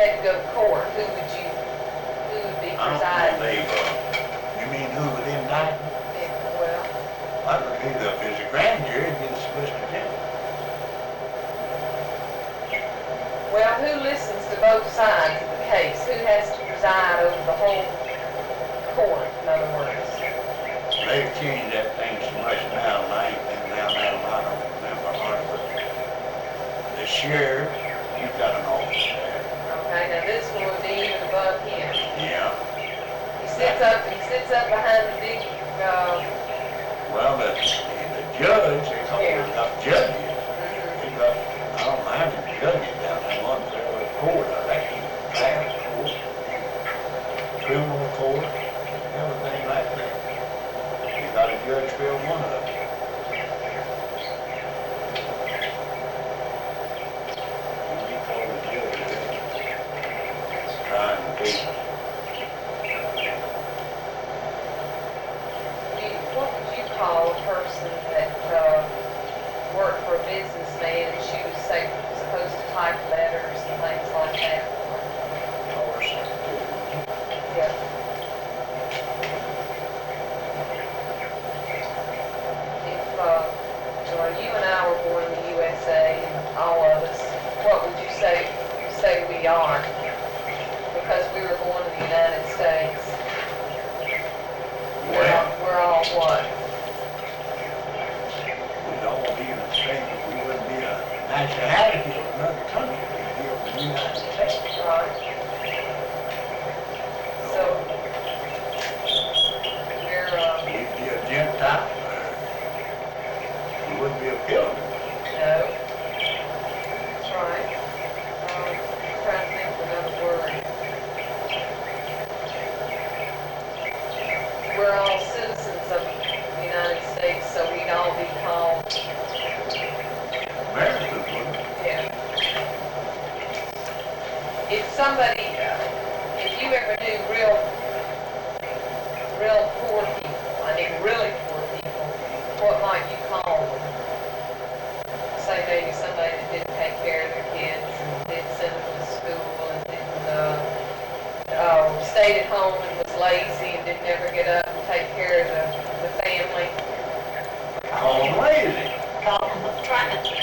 had to go to court, who would be I don't presiding? believe, you mean who would indict? Well, I believe if it's a grand jury, it'd be the solicitor general. well, who listens to both sides of the case? Who has to preside over the whole court, in other words? They've changed that thing so much now, and I ain't been down that a lot, I don't remember hard, but the sheriff, you've got an office there. Okay, now this one would be even above him. Yeah. He sits up behind the big, Well, the judge, they call it got judges. They got, I don't know how many judges down there, one there at court, I reckon, trial court, criminal court, everything like that. You got a judge for every one of them. We call the judge, trying to be. what would you call a person that, worked for a businessman and she was, say, supposed to type letters and things like that? Or secretary. Yeah. If, you and I were born in the USA, and all of us, what would you say we are? Because we were born in the United States. We're all what? We'd all be in the same, we wouldn't be a nationality of another country, we'd be of the United States. Right. So, we're, We'd be a Gentile, we wouldn't be a pilgrim. no. That's right. I'm trying to think of another word. We're all citizens of the United States, so we'd all be called, Americans wouldn't. yeah. If somebody, if you ever knew real poor people, I mean really poor people, what might you call them? Say maybe somebody that didn't take care of their kids and didn't send them to school and didn't, stayed at home and was lazy and didn't ever get up and take care of the family. Call them lazy. Call them trying to